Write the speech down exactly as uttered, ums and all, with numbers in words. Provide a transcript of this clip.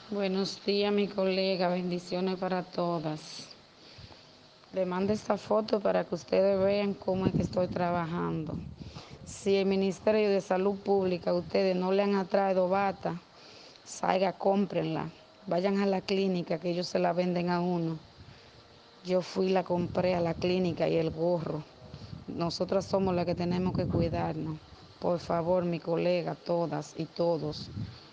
Buenos días, mi colega. Bendiciones para todas. Le mando esta foto para que ustedes vean cómo es que estoy trabajando. Si el Ministerio de Salud Pública a ustedes no le han traído bata, salga, cómprenla. Vayan a la clínica que ellos se la venden a uno. Yo fui y la compré a la clínica y el gorro. Nosotras somos las que tenemos que cuidarnos. Por favor, mi colega, todas y todos.